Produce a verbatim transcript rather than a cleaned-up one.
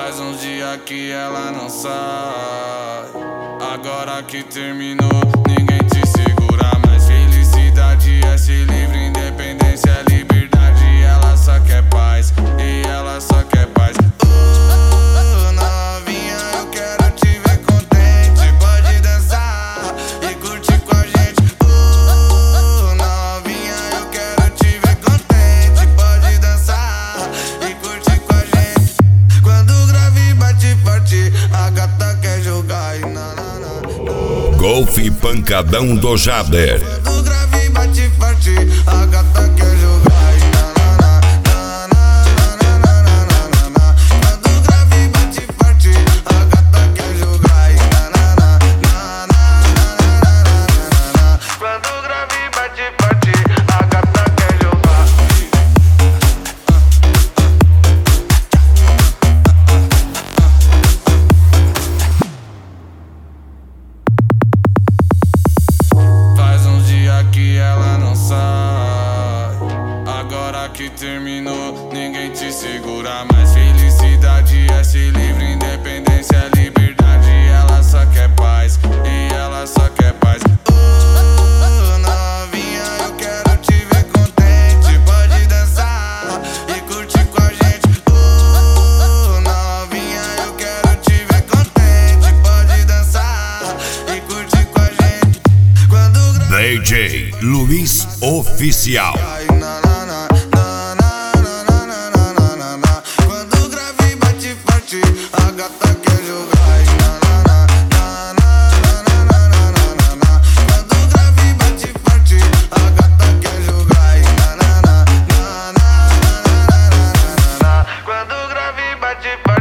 Faz uns dias que ela não sai. Agora que terminou, ninguém te segura mais. Felicidade é ser livre, independência é liberdade. Ela só quer paz, e ela só quer paz. Oh, novinha, eu quero te ver contente. Pode dançar e curtir com a gente. Oh, novinha, eu quero te ver contente. Pode dançar e curtir com a gente. Quando o grave bate forte, a gata quer jogar e na, na, na. Golfe Pancadão do Jader. Quando o grave bate forte, a gata quer jogar e na, na, na, na, na, na, na, na. Quando o grave bate forte, a gata quer jogar e na, na, na, na, na, na, na. Quando o grave bate forte, a gata quer jogar. Faz uns dias que ela não sai. Agora que terminou, ninguém te segura mais. Felicidade é ser livre, independência é liberdade. Ela só quer paz, e ela só quer paz. Oh, novinha, eu quero te ver contente. Pode dançar e curtir com a gente. Oh, novinha, eu quero te ver contente. Pode dançar e curtir com a gente. Quando o grave D J Luiz Oficial. na, na, na, na, na, na, na, na, na, na. Quando o grave bate forte, a gata quer jogar e na, na, na, na, na, na, na, na, na. Quando o grave bate forte, a gata quer jogar e na, na, na, na, na, na, na, na, na. Quando o grave bate forte.